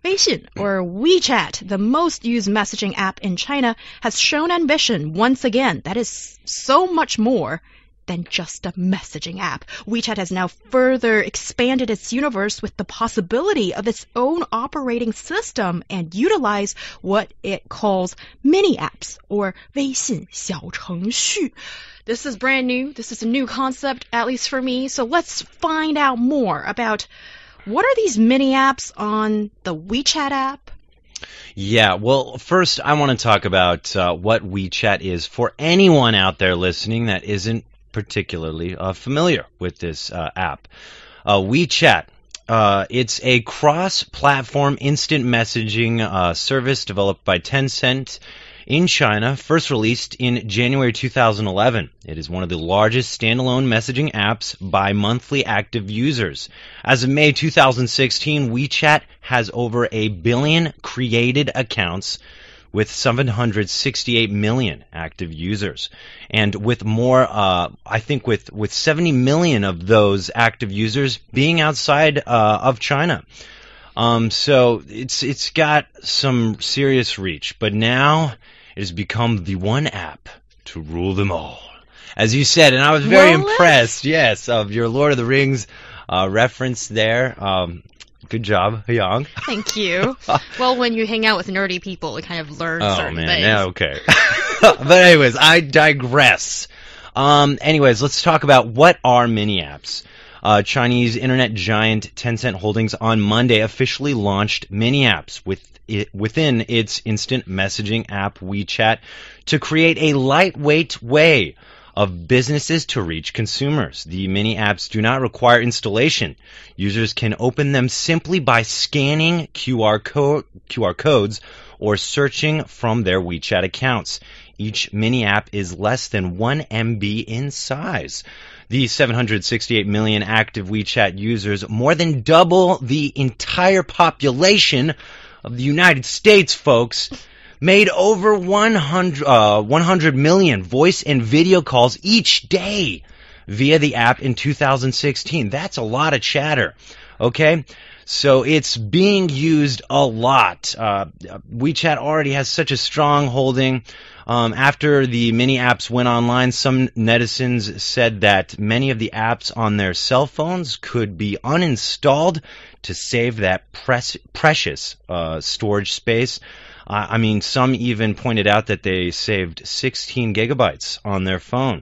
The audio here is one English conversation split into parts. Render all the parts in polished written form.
Weixin, or WeChat, the most used messaging app in China, has shown ambition once again. That is so much more than just a messaging app. WeChat has now further expanded its universe with the possibility of its own operating system and utilize what it calls mini apps, or 微信小程序. This is brand new. This is a new concept, at least for me. So let's find out more about what are these mini apps on the WeChat app? Yeah, well, first I want to talk about what WeChat is for anyone out there listening that isn't particularly familiar with this app. WeChat, it's a cross-platform instant messaging service developed by Tencent in China, first released in January 2011. It is one of the largest standalone messaging apps by monthly active users. As of May 2016, WeChat has over 1 billion created accounts with 768 million active users. And with more, I think with 70 million of those active users being outside of China. So it's got some serious reach, but now it has become the one app to rule them all. As you said, and I was very impressed, yes, of your Lord of the Rings reference there. Good job, Yang. Thank you. Well, when you hang out with nerdy people, you kind of learn certain things. Yeah, okay. But anyways, I digress. Anyways, let's talk about what are mini apps. Chinese internet giant Tencent Holdings on Monday officially launched mini apps within its instant messaging app WeChat to create a lightweight way of businesses to reach consumers. The mini apps do not require installation. Users can open them simply by scanning QR codes or searching from their WeChat accounts. Each mini app is less than 1 MB in size. The 768 million active WeChat users, more than double the entire population of the United States, folks, made over 100 million voice and video calls each day via the app in 2016. That's a lot of chatter, okay? So it's being used a lot. WeChat already has such a strong holding. After the mini apps went online, some netizens said that many of the apps on their cell phones could be uninstalled to save that precious storage space. I mean, some even pointed out that they saved 16 gigabytes on their phone.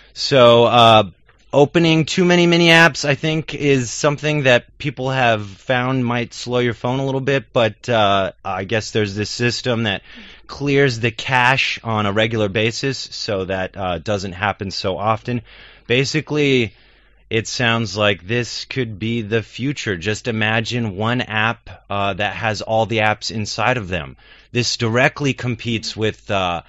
So opening too many mini apps, I think, is something that people have found might slow your phone a little bit, but I guess there's this system that clears the cache on a regular basis so that doesn't happen so often. Basically, it sounds like this could be the future. Just imagine one app that has all the apps inside of them. This directly competes with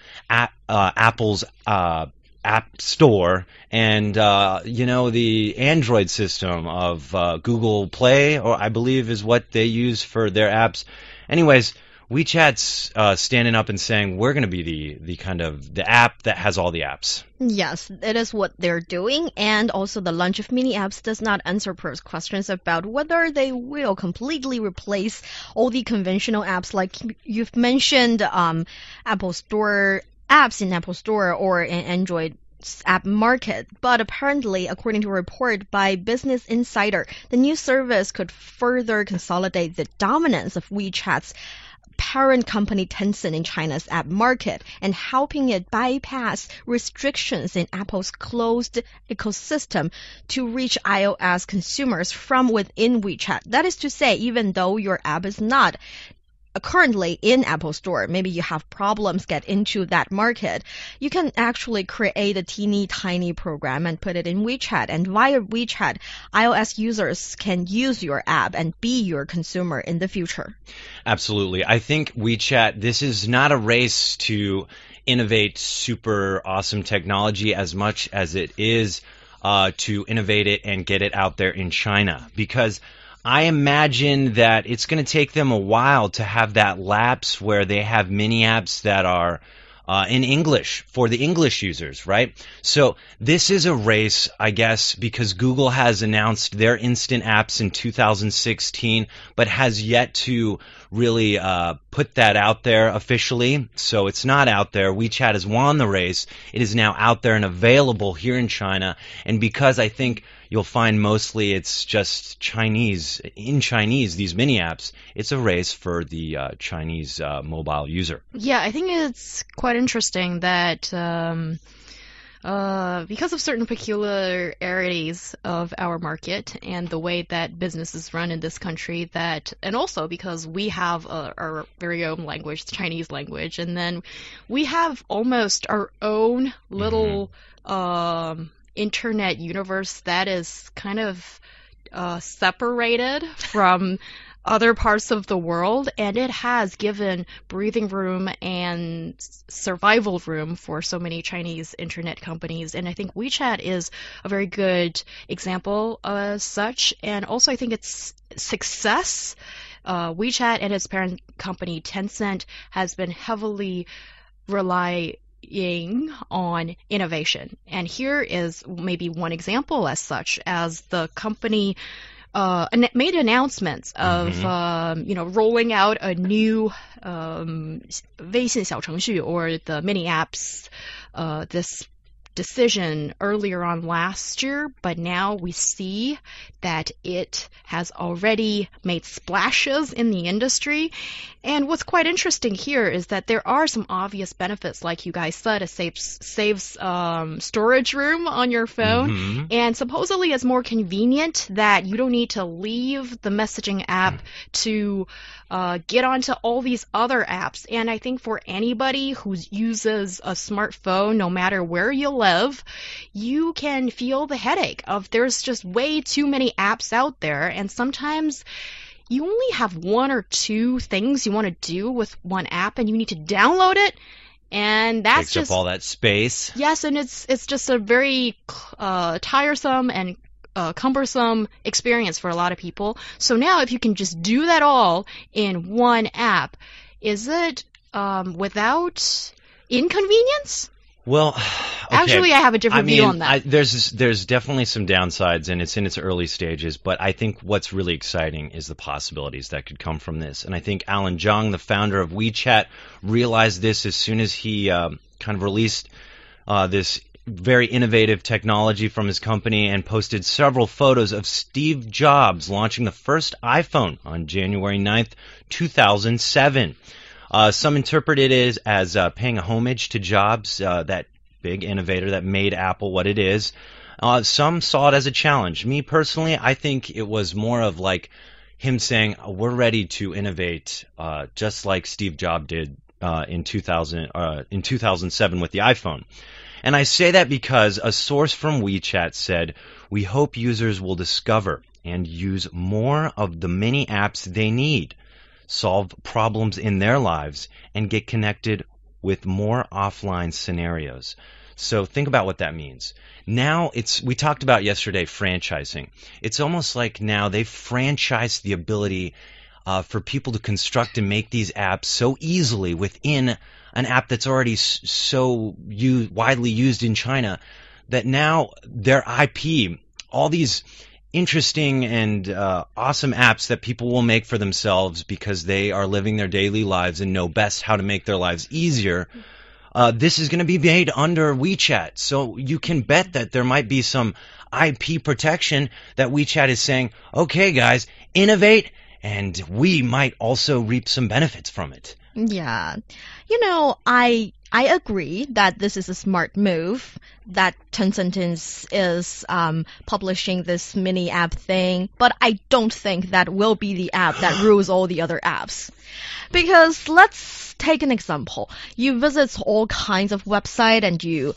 Apple's App Store and the Android system of Google Play, or I believe is what they use for their apps. Anyways, WeChat's standing up and saying we're going to be the app that has all the apps. Yes, it is what they're doing, and also the launch of mini apps does not answer Per's questions about whether they will completely replace all the conventional apps, like you've mentioned, Apple Store apps in Apple Store or in Android app market. But apparently, according to a report by Business Insider, the new service could further consolidate the dominance of WeChat's parent company Tencent in China's app market and helping it bypass restrictions in Apple's closed ecosystem to reach iOS consumers from within WeChat. That is to say, even though your app is not currently in Apple Store, maybe you have problems get into that market, you can actually create a teeny tiny program and put it in WeChat, and via WeChat, iOS users can use your app and be your consumer in the future. Absolutely. I think WeChat, this is not a race to innovate super awesome technology as much as it is to innovate it and get it out there in China, because I imagine that it's going to take them a while to have that lapse where they have mini apps that are in English for the English users, right? So this is a race, I guess, because Google has announced their instant apps in 2016, but has yet to really put that out there officially. So it's not out there. WeChat has won the race. It is now out there and available here in China. And because I think you'll find mostly it's just Chinese, these mini apps, it's a race for the Chinese mobile user. Yeah, I think it's quite interesting that because of certain peculiarities of our market and the way that businesses run in this country, and also because we have our very own language, the Chinese language, and then we have almost our own little internet universe that is kind of separated from other parts of the world, and it has given breathing room and survival room for so many Chinese internet companies. And I think WeChat is a very good example as such. And also I think its success, WeChat and its parent company Tencent has been heavily relying on innovation. And here is maybe one example as such, as the company made announcements of rolling out a new 微信小程序 or the mini apps, this decision earlier on last year, but now we see that it has already made splashes in the industry. And what's quite interesting here is that there are some obvious benefits, like you guys said. It saves storage room on your phone, and supposedly it's more convenient that you don't need to leave the messaging app to get onto all these other apps. And I think for anybody who uses a smartphone, no matter where you live, you can feel the headache of there's just way too many apps out there, and sometimes you only have one or two things you want to do with one app, and you need to download it, and that's takes up all that space. Yes, and it's just a very tiresome and cumbersome experience for a lot of people. So now if you can just do that all in one app, is it without inconvenience? Well, okay. Actually, I have a different view on that. There's definitely some downsides, and it's in its early stages, but I think what's really exciting is the possibilities that could come from this. And I think Alan Zhang, the founder of WeChat, realized this as soon as he kind of released this very innovative technology from his company and posted several photos of Steve Jobs launching the first iPhone on January 9th, 2007. Some interpret it as paying a homage to Jobs, that big innovator that made Apple what it is. Some saw it as a challenge. Me personally, I think it was more of like him saying, we're ready to innovate just like Steve Jobs did in 2007 with the iPhone. And I say that because a source from WeChat said, we hope users will discover and use more of the mini apps they need, solve problems in their lives, and get connected with more offline scenarios. So think about what that means. Now we talked about yesterday franchising. It's almost like now they've franchised the ability for people to construct and make these apps so easily within an app that's already so widely used in China, that now their IP, all these interesting and awesome apps that people will make for themselves because they are living their daily lives and know best how to make their lives easier, this is going to be made under WeChat. So you can bet that there might be some IP protection that WeChat is saying, okay guys, innovate, and we might also reap some benefits from it. Yeah. I agree that this is a smart move, that Tencent is publishing this mini app thing, but I don't think that will be the app that rules all the other apps. Because let's take an example. You visit all kinds of websites and you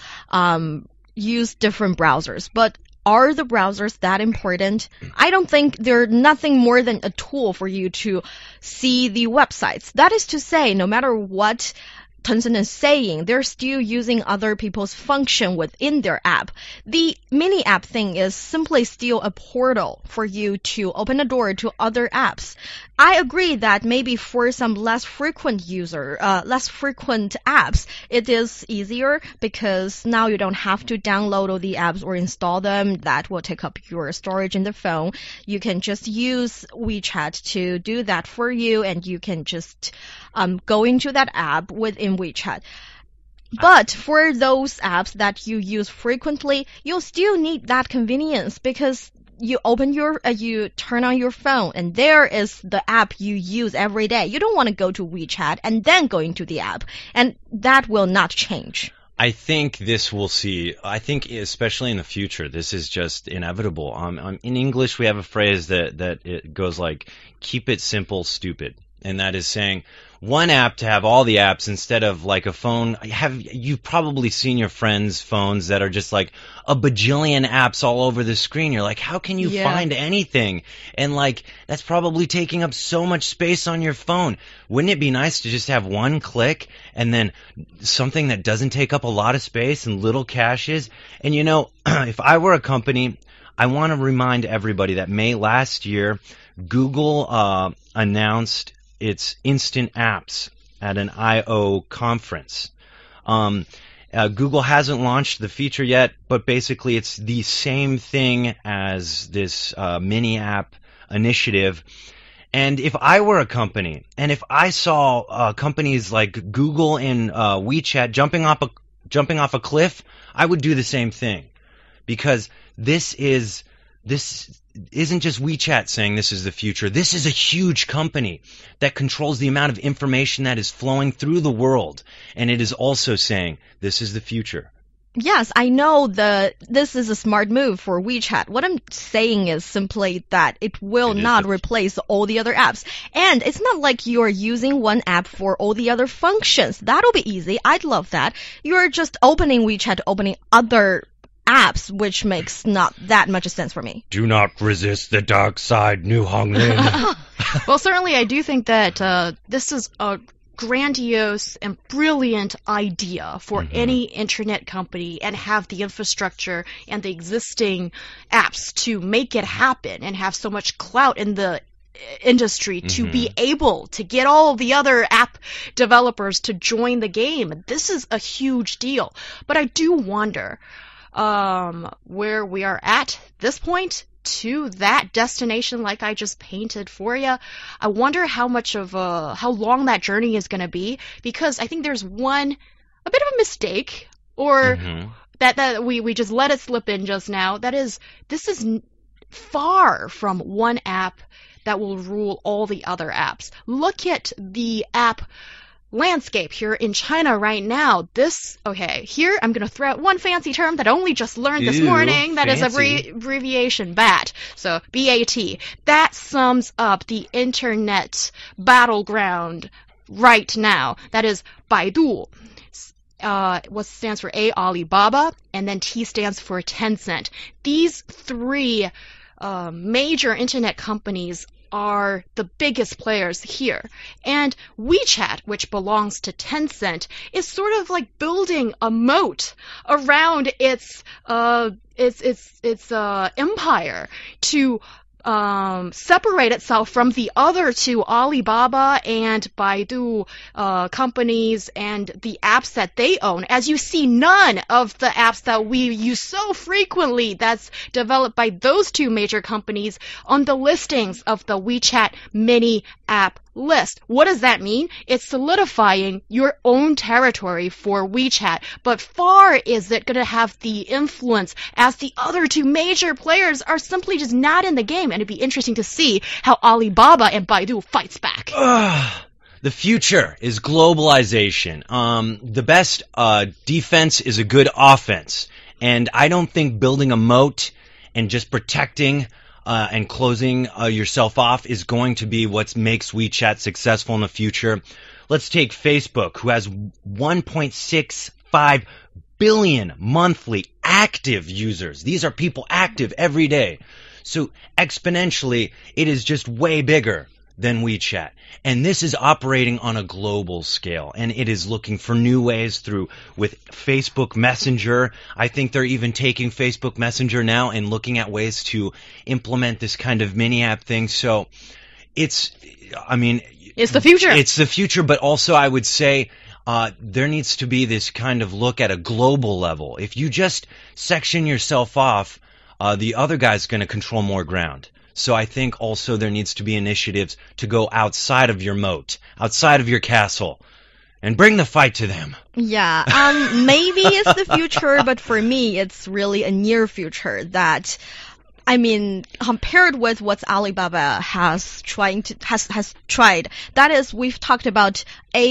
use different browsers, but are the browsers that important? I don't think they're nothing more than a tool for you to see the websites. That is to say, no matter what Tencent is saying, they're still using other people's function within their app. The mini app thing is simply still a portal for you to open a door to other apps. I agree that maybe for some less frequent apps, it is easier because now you don't have to download all the apps or install them. That will take up your storage in the phone. You can just use WeChat to do that for you, and you can just go into that app within WeChat. But for those apps that you use frequently, you'll still need that convenience because you turn on your phone and there is the app you use every day. You don't want to go to WeChat and then go into the app, and that will not change. I think this we'll see. I think especially in the future, this is just inevitable. In English, we have a phrase that it goes like, keep it simple, stupid. And that is saying one app to have all the apps instead of like a phone. You've probably seen your friends' phones that are just like a bajillion apps all over the screen. You're like, how can you find anything? And like, that's probably taking up so much space on your phone. Wouldn't it be nice to just have one click and then something that doesn't take up a lot of space and little caches? And you know, if I were a company, I want to remind everybody that May last year, Google announced its instant apps at an I/O conference. Google hasn't launched the feature yet, but basically it's the same thing as this mini app initiative. And if I were a company, and if I saw companies like Google and WeChat jumping off a cliff, I would do the same thing, because this isn't just WeChat saying this is the future. This is a huge company that controls the amount of information that is flowing through the world. And it is also saying this is the future. Yes, I know this is a smart move for WeChat. What I'm saying is simply that it will not replace all the other apps. And it's not like you're using one app for all the other functions. That'll be easy. I'd love that. You're just opening WeChat, opening other apps, which makes not that much sense for me. Do not resist the dark side, New Honglin. Well, certainly I do think that this is a grandiose and brilliant idea for any internet company, and have the infrastructure and the existing apps to make it happen and have so much clout in the industry to be able to get all the other app developers to join the game. This is a huge deal. But I do wonder where we are at this point to that destination like I just painted for you. I wonder how long that journey is going to be, because I think there's a bit of a mistake, or that we just let it slip in just now. This is far from one app that will rule all the other apps. Look at the app landscape here in China right now. Here I'm going to throw out one fancy term that I only just learned this morning. That fancy. Is abbreviation BAT. So BAT. That sums up the internet battleground right now. That is Baidu. What stands for A, Alibaba, and then T stands for Tencent. These three major internet companies are the biggest players here. And WeChat, which belongs to Tencent, is sort of like building a moat around its empire to separate itself from the other two Alibaba and Baidu companies and the apps that they own. As you see, none of the apps that we use so frequently that's developed by those two major companies on the listings of the WeChat mini app list. What does that mean? It's solidifying your own territory for WeChat, but far is it going to have the influence as the other two major players are simply just not in the game, and it'd be interesting to see how Alibaba and Baidu fights back. The future is globalization. The best defense is a good offense, and I don't think building a moat and just protecting and closing yourself off is going to be what makes WeChat successful in the future. Let's take Facebook, who has 1.65 billion monthly active users. These are people active every day. So exponentially, it is just way bigger than WeChat. And this is operating on a global scale, and it is looking for new ways with Facebook Messenger. I think they're even taking Facebook Messenger now and looking at ways to implement this kind of mini app thing. So it's the future. It's the future, but also I would say there needs to be this kind of look at a global level. If you just section yourself off, the other guy's going to control more ground. So I think also there needs to be initiatives to go outside of your moat, outside of your castle, and bring the fight to them. Yeah, maybe it's the future, but for me, it's really a near future that, compared with what Alibaba has tried, that is, we've talked about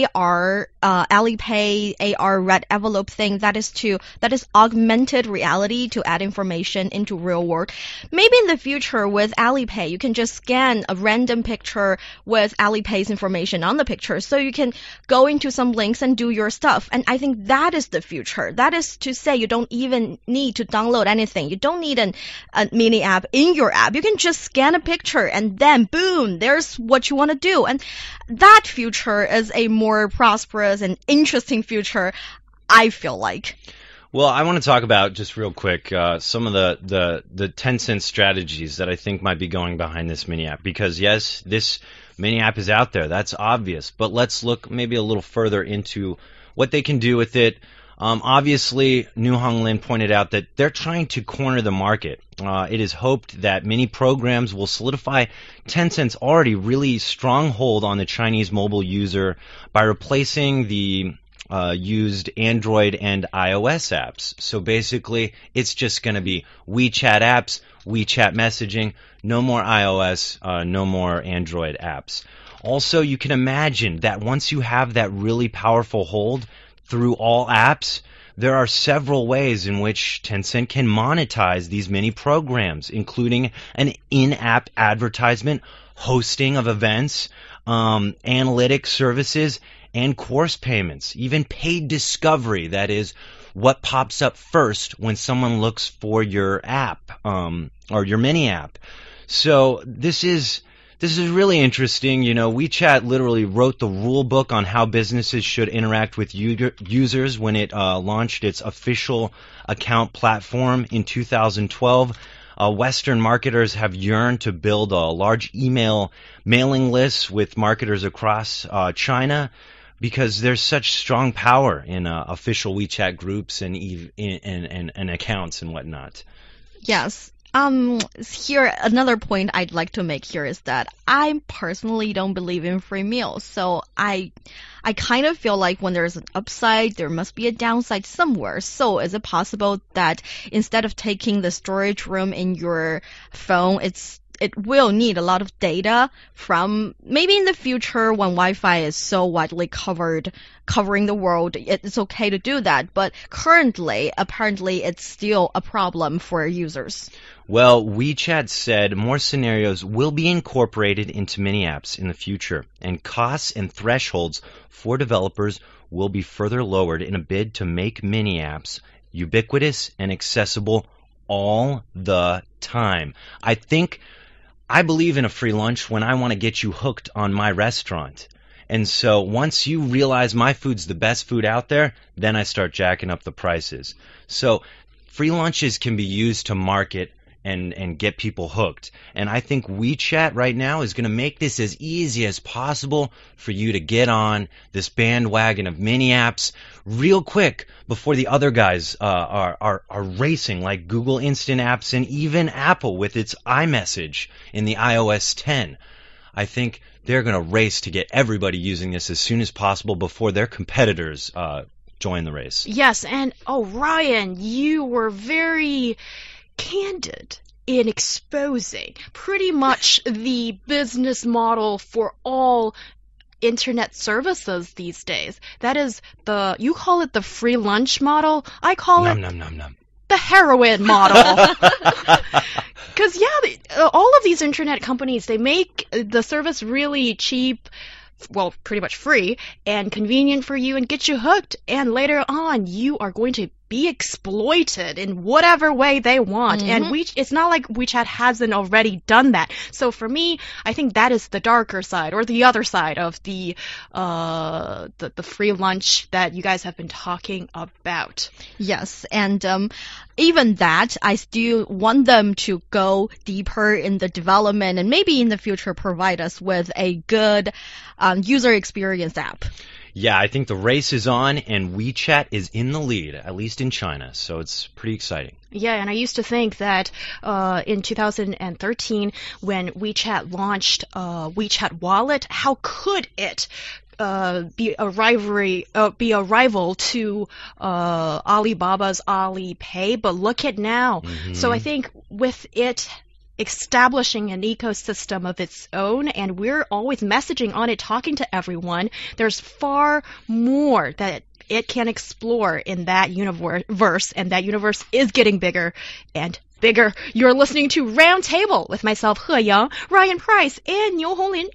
AR, Alipay, AR red envelope thing, that is augmented reality to add information into real world. Maybe in the future with Alipay, you can just scan a random picture with Alipay's information on the picture, so you can go into some links and do your stuff. And I think that is the future. That is to say, you don't even need to download anything. You don't need a mini app in your app. You can just scan a picture and then boom, there's what you want to do. And that future is a more prosperous and interesting future, I feel like. Well, I want to talk about, just real quick, some of the Tencent strategies that I think might be going behind this mini app. Because yes, this mini app is out there, that's obvious. But let's look maybe a little further into what they can do with it. Obviously, New Hong Lin pointed out that they're trying to corner the market. It is hoped that mini programs will solidify Tencent's already really strong hold on the Chinese mobile user by replacing the used Android and iOS apps. So basically, it's just going to be WeChat apps, WeChat messaging, no more iOS, no more Android apps. Also, you can imagine that once you have that really powerful hold through all apps, there are several ways in which Tencent can monetize these mini programs, including an in-app advertisement, hosting of events, analytic services, and course payments, even paid discovery, that is, what pops up first when someone looks for your app, or your mini app. So this is really interesting. You know, WeChat literally wrote the rule book on how businesses should interact with users when it launched its official account platform in 2012. Western marketers have yearned to build a large email mailing list with marketers across China, because there's such strong power in official WeChat groups and accounts and whatnot. Yes. Here, another point I'd like to make here is that I personally don't believe in free meals. So I kind of feel like when there's an upside, there must be a downside somewhere. So is it possible that instead of taking the storage room in your phone, it will need a lot of data from, maybe in the future when Wi-Fi is so widely covering the world, it's okay to do that. But currently, apparently, it's still a problem for users. Well, WeChat said more scenarios will be incorporated into mini apps in the future, and costs and thresholds for developers will be further lowered in a bid to make mini apps ubiquitous and accessible all the time. I believe in a free lunch when I want to get you hooked on my restaurant. And so once you realize my food's the best food out there, then I start jacking up the prices. So free lunches can be used to market and get people hooked. And I think WeChat right now is going to make this as easy as possible for you to get on this bandwagon of mini apps real quick before the other guys are racing, like Google Instant Apps and even Apple with its iMessage in the iOS 10. I think they're going to race to get everybody using this as soon as possible before their competitors join the race. Yes, and Ryan, you were very candid in exposing pretty much the business model for all internet services these days. That is you call it the free lunch model. I call it the heroin model. Because, all of these internet companies, they make the service really cheap, well, pretty much free, and convenient for you and get you hooked. And later on, you are going to be exploited in whatever way they want. And it's not like WeChat hasn't already done that. So for me, I think that is the darker side, or the other side of the free lunch that you guys have been talking about. Yes, and even that, I still want them to go deeper in the development and maybe in the future provide us with a good user experience app. Yeah, I think the race is on, and WeChat is in the lead, at least in China, so it's pretty exciting. Yeah, and I used to think that in 2013, when WeChat launched WeChat Wallet, how could it be a rival to Alibaba's Alipay? But look at now. So I think with it establishing an ecosystem of its own, and we're always messaging on it, talking to everyone, there's far more that it can explore in that universe, and that universe is getting bigger and bigger. You're listening to Roundtable with myself, He Yang, Ryan Price, and Niu Honglin.